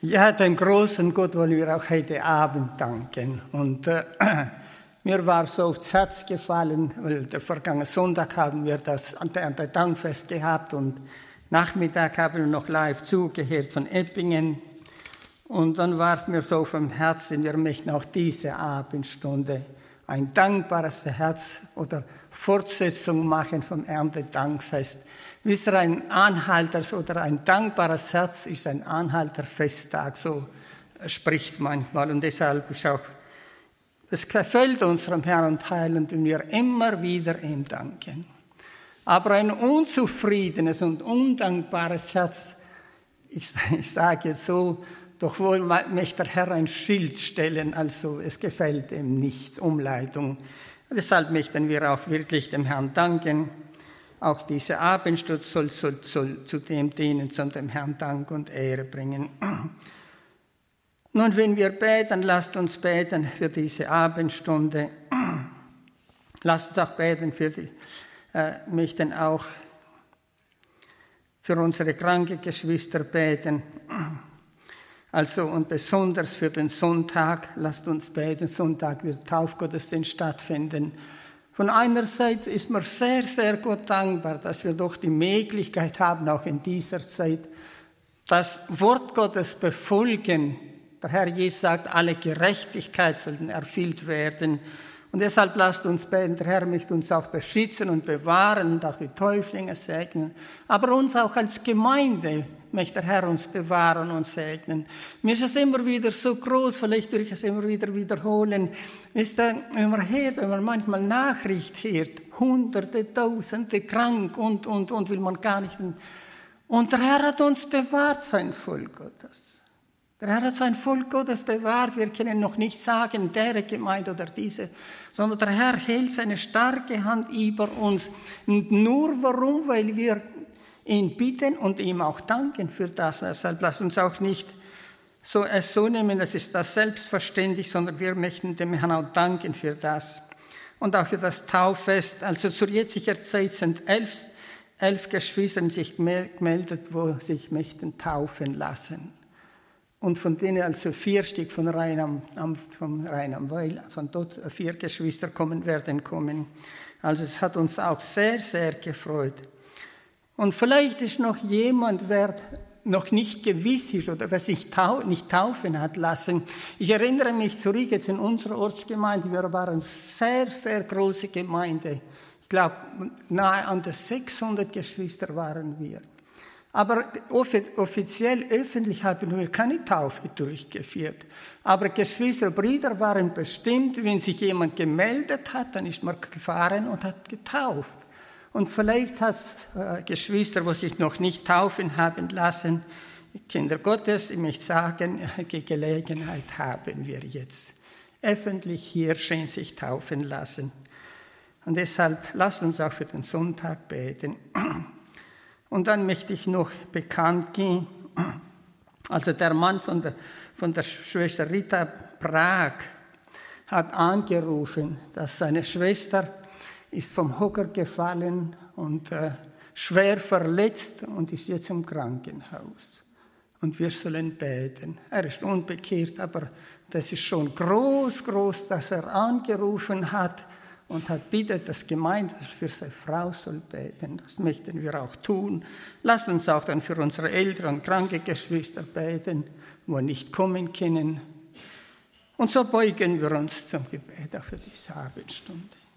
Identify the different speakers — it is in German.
Speaker 1: Ja, dem großen Gott wollen wir auch heute Abend danken. Und mir war so aufs Herz gefallen, weil der vergangene Sonntag haben wir das Dankfest gehabt und Nachmittag haben wir noch live zugehört von Eppingen. Und dann war es mir so vom Herzen, wir möchten auch diese Abendstunde ein dankbares Herz oder Fortsetzung machen vom Erntedankfest. Wisst ihr, ein Anhalter oder ein dankbares Herz ist ein Anhalterfesttag, so spricht manchmal. Und deshalb ist auch, es gefällt unserem Herrn und Heiland, wenn wir immer wieder ihm danken. Aber ein unzufriedenes und undankbares Herz, ich sage jetzt so, doch wohl möchte der Herr ein Schild stellen, also es gefällt ihm nichts, Umleitung. Deshalb möchten wir auch wirklich dem Herrn danken. Auch diese Abendstunde soll zu dem dienen, zu dem Herrn Dank und Ehre bringen. Nun, wenn wir beten, lasst uns beten für diese Abendstunde. Lasst uns auch beten möchten auch für unsere kranke Geschwister beten. Also und besonders für den Sonntag, lasst uns beten. Sonntag wird Taufgottesdienst stattfinden. Von einer Seite ist mir sehr, sehr Gott dankbar, dass wir doch die Möglichkeit haben, auch in dieser Zeit, das Wort Gottes befolgen. Der Herr Jesus sagt, alle Gerechtigkeit sollten erfüllt werden. Und deshalb lasst uns beten, der Herr möchte uns auch beschützen und bewahren und auch die Täuflinge segnen. Aber uns auch als Gemeinde möchte der Herr uns bewahren und segnen. Mir ist es immer wieder so groß, vielleicht würde ich es immer wieder wiederholen. Wisst ihr, wenn man manchmal Nachricht hört, Hunderte, Tausende krank und, will man gar nicht. Und der Herr hat uns bewahrt, sein Volk Gottes. Der Herr hat sein Volk Gottes bewahrt. Wir können noch nicht sagen, der Gemeinde oder diese, sondern der Herr hält seine starke Hand über uns. Und nur warum? Weil wir ihn bitten und ihm auch danken für das. Deshalb lasst uns auch nicht es so nehmen, das ist das selbstverständlich, sondern wir möchten dem Herrn auch danken für das. Und auch für das Tauffest. Also zur jetzigen Zeit sind 11 Geschwister sich gemeldet, wo sich möchten taufen lassen. Und von denen also 4 Stück von Rhein am Weil, von dort 4 Geschwister werden kommen. Also es hat uns auch sehr, sehr gefreut. Und vielleicht ist noch jemand, wer noch nicht gewiss ist oder wer sich nicht taufen hat lassen. Ich erinnere mich zurück jetzt in unserer Ortsgemeinde. Wir waren eine sehr, sehr große Gemeinde. Ich glaube, nahe an die 600 Geschwister waren wir. Aber offiziell, öffentlich haben wir keine Taufe durchgeführt. Aber Geschwister, Brüder waren bestimmt, wenn sich jemand gemeldet hat, dann ist man gefahren und hat getauft. Und vielleicht hat es Geschwister, die sich noch nicht taufen haben lassen, Kinder Gottes, ich möchte sagen, die Gelegenheit haben wir jetzt. Öffentlich hier schön sich taufen lassen. Und deshalb lasst uns auch für den Sonntag beten. Und dann möchte ich noch bekannt geben, also der Mann von der Schwester Rita Prag hat angerufen, dass seine Schwester ist vom Hocker gefallen und schwer verletzt und ist jetzt im Krankenhaus. Und wir sollen beten. Er ist unbekehrt, aber das ist schon groß, dass er angerufen hat und hat bittet, dass Gemeinde für seine Frau soll beten. Das möchten wir auch tun. Lasst uns auch dann für unsere älteren und kranke Geschwister beten, wo nicht kommen können. Und so beugen wir uns zum Gebet auch für diese Abendstunde.